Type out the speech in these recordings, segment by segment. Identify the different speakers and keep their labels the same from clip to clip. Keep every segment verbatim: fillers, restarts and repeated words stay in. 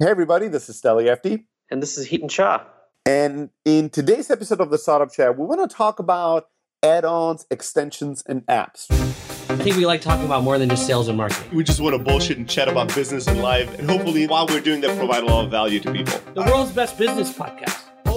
Speaker 1: Hey everybody, this is Steli F D.
Speaker 2: And this is Hiten Shah.
Speaker 1: And in today's episode of the Startup Chat, we want to talk about add-ons, extensions, and apps.
Speaker 3: I think we like talking about more than just sales and marketing.
Speaker 4: We just want to bullshit and chat about business and life. And hopefully, while we're doing that, provide a lot of value to people.
Speaker 3: The world's best business podcast.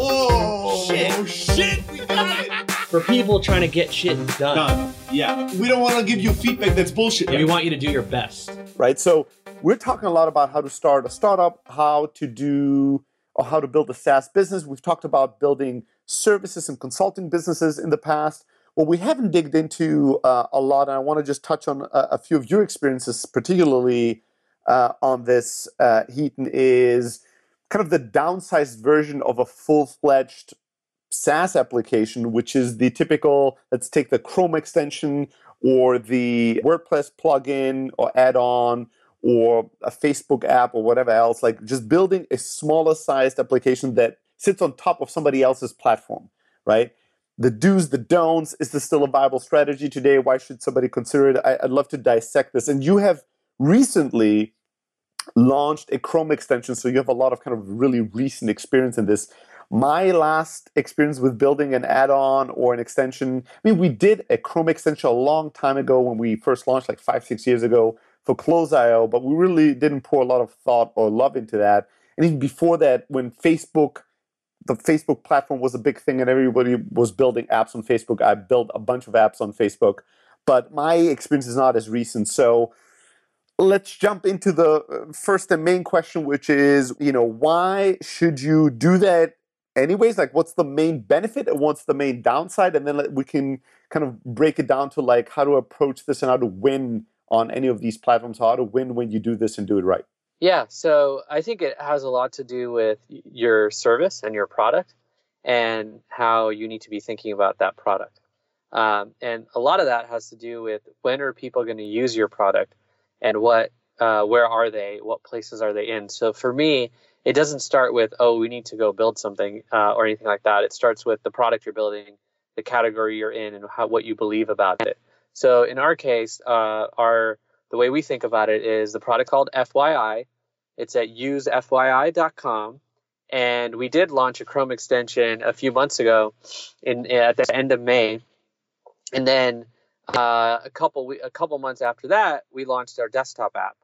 Speaker 4: Oh,
Speaker 3: shit.
Speaker 4: Oh, shit. We got it.
Speaker 3: For people trying to get shit done.
Speaker 4: Done. Yeah. We don't want to give you feedback that's bullshit.
Speaker 3: We want you to do your best.
Speaker 1: Right? So we're talking a lot about how to start a startup, how to do, or how to build a SaaS business. We've talked about building services and consulting businesses in the past. What we haven't digged into uh, a lot, and I want to just touch on a, a few of your experiences, particularly uh, on this, uh, Hiten, is kind of the downsized version of a full-fledged SaaS application, which is the typical, let's take the Chrome extension or the WordPress plugin or add-on or a Facebook app or whatever else, like just building a smaller sized application that sits on top of somebody else's platform, right? The do's, the don'ts, is this still a viable strategy today? Why should somebody consider it? I, I'd love to dissect this. And you have recently launched a Chrome extension, so you have a lot of kind of really recent experience in this. My last experience with building an add-on or an extension, I mean, we did a Chrome extension a long time ago when we first launched, like five, six years ago for Close dot I O, but we really didn't pour a lot of thought or love into that. And even before that, when Facebook, the Facebook platform was a big thing and everybody was building apps on Facebook, I built a bunch of apps on Facebook, but my experience is not as recent. So let's jump into the first and main question, which is, you know, why should you do that anyways? Like, what's the main benefit and what's the main downside? And then we can kind of break it down to like how to approach this and how to win on any of these platforms, how to win when you do this and do it right.
Speaker 2: Yeah, so I think it has a lot to do with your service and your product and how you need to be thinking about that product. Um, and a lot of that has to do with when are people going to use your product and what, uh, where are they, what places are they in? So for me, it doesn't start with, oh, we need to go build something uh, or anything like that. It starts with the product you're building, the category you're in, and how, what you believe about it. So in our case, uh, our the way we think about it is the product called F Y I. It's at use F Y I dot com. And we did launch a Chrome extension a few months ago in at the end of May. And then uh, a couple a couple months after that, we launched our desktop app.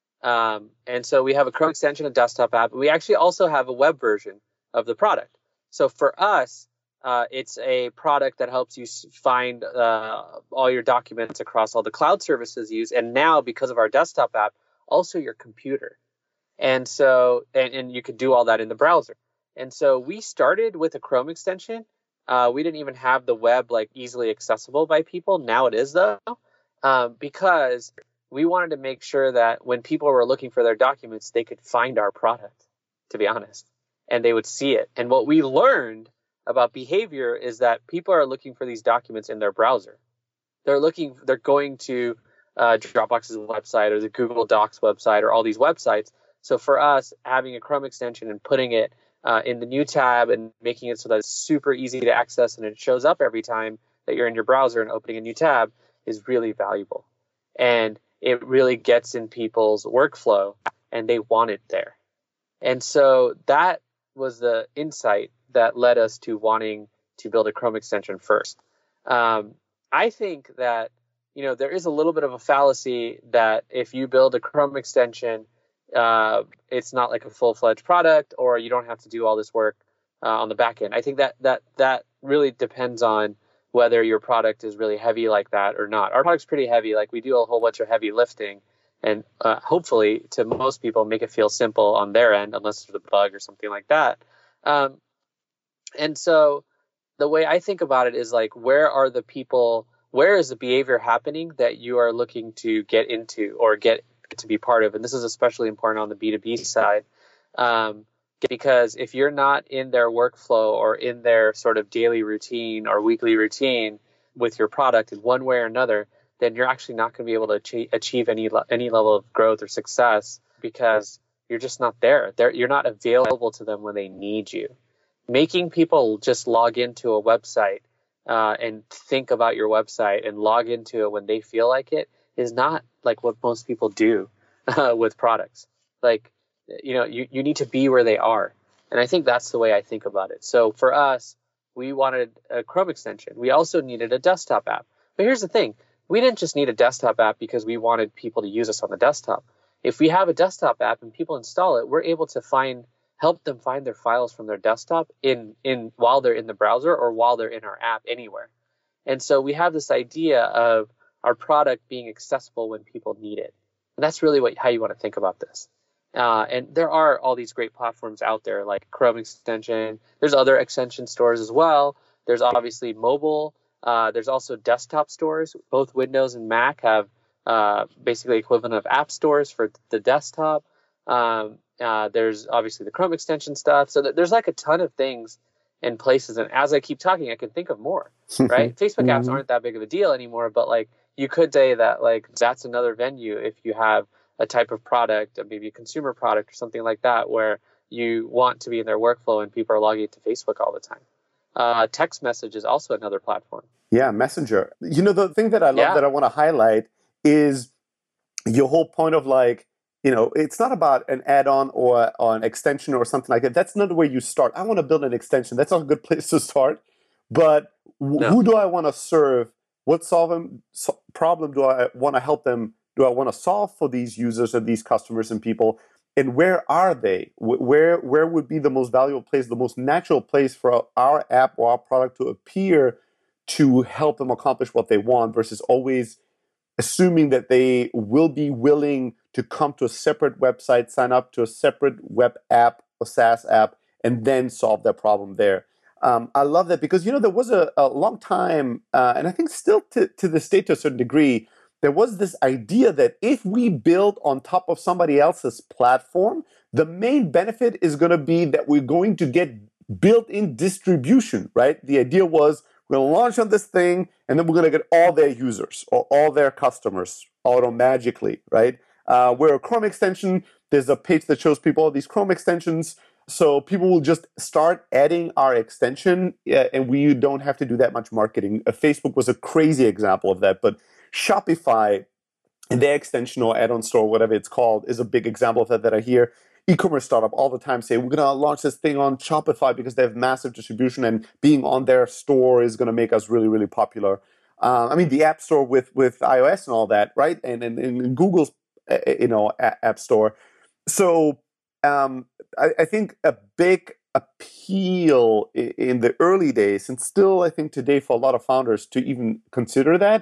Speaker 2: Um, and so we have a Chrome extension, a desktop app. We actually also have a web version of the product. So for us, uh, it's a product that helps you find uh, all your documents across all the cloud services you use. And now, because of our desktop app, also your computer. And so, and, and you could do all that in the browser. And so we started with a Chrome extension. Uh, we didn't even have the web like easily accessible by people. Now it is though, um, because we wanted to make sure that when people were looking for their documents, they could find our product, to be honest, and they would see it. And what we learned about behavior is that people are looking for these documents in their browser. They're looking, they're going to uh, Dropbox's website or the Google Docs website or all these websites. So for us, having a Chrome extension and putting it uh, in the new tab and making it so that it's super easy to access and it shows up every time that you're in your browser and opening a new tab is really valuable. And it really gets in people's workflow and they want it there. And so that was the insight that led us to wanting to build a Chrome extension first. Um, I think that, you know, there is a little bit of a fallacy that if you build a Chrome extension, uh, it's not like a full-fledged product or you don't have to do all this work uh, on the back end. I think that that that really depends on whether your product is really heavy like that or not. Our product's pretty heavy. Like we do a whole bunch of heavy lifting and uh, hopefully to most people make it feel simple on their end, unless there's a bug or something like that. Um, and so the way I think about it is like, where are the people, where is the behavior happening that you are looking to get into or get to be part of? And this is especially important on the B two B side. Um, because if you're not in their workflow or in their sort of daily routine or weekly routine with your product in one way or another, then you're actually not going to be able to achieve, achieve any any level of growth or success because you're just not there. They're, you're not available to them when they need you. Making people just log into a website uh, and think about your website and log into it when they feel like it is not like what most people do uh, with products. Like you know, you, you need to be where they are. And I think that's the way I think about it. So for us, we wanted a Chrome extension. We also needed a desktop app. But here's the thing. We didn't just need a desktop app because we wanted people to use us on the desktop. If we have a desktop app and people install it, we're able to find help them find their files from their desktop in, in while they're in the browser or while they're in our app anywhere. And so we have this idea of our product being accessible when people need it. And that's really what how you want to think about this. Uh, and there are all these great platforms out there like Chrome extension. There's other extension stores as well. There's obviously mobile. Uh, there's also desktop stores. Both Windows and Mac have uh, basically equivalent of app stores for the desktop. Um, uh, there's obviously the Chrome extension stuff. So th- there's like a ton of things and places. And as I keep talking, I can think of more, right? Facebook apps aren't that big of a deal anymore, but like you could say that like that's another venue if you have a type of product, maybe a consumer product or something like that, where you want to be in their workflow and people are logging into Facebook all the time. Uh, text message is also another platform.
Speaker 1: Yeah, Messenger. You know, the thing that I love
Speaker 2: Yeah.
Speaker 1: that I want to highlight is your whole point of like, you know, it's not about an add-on or, or an extension or something like that. That's not the way you start. I want to build an extension. That's not a good place to start. But w-
Speaker 2: No.
Speaker 1: who do I want to serve? What solve so problem do I want to help them? Do I want to solve for these users and these customers and people? And where are they? Where where would be the most valuable place, the most natural place for our app or our product to appear to help them accomplish what they want versus always assuming that they will be willing to come to a separate website, sign up to a separate web app or SaaS app, and then solve their problem there. Um, I love that because, you know, there was a, a long time, uh, and I think still to, to this day to a certain degree, there was this idea that if we build on top of somebody else's platform, the main benefit is going to be that we're going to get built-in distribution, right? The idea was we're going to launch on this thing, and then we're going to get all their users or all their customers automagically, right? Uh, we're a Chrome extension. There's a page that shows people all these Chrome extensions. So people will just start adding our extension, uh, and we don't have to do that much marketing. Uh, Facebook was a crazy example of that, but Shopify and their extension or add-on store, whatever it's called, is a big example of that that I hear e-commerce startup all the time say, we're going to launch this thing on Shopify because they have massive distribution and being on their store is going to make us really, really popular. Uh, I mean, the App Store with, with iOS and all that, right? And, and, and Google's, uh, you know, a- App Store. So um, I, I think a big appeal in the early days, and still I think today for a lot of founders to even consider that,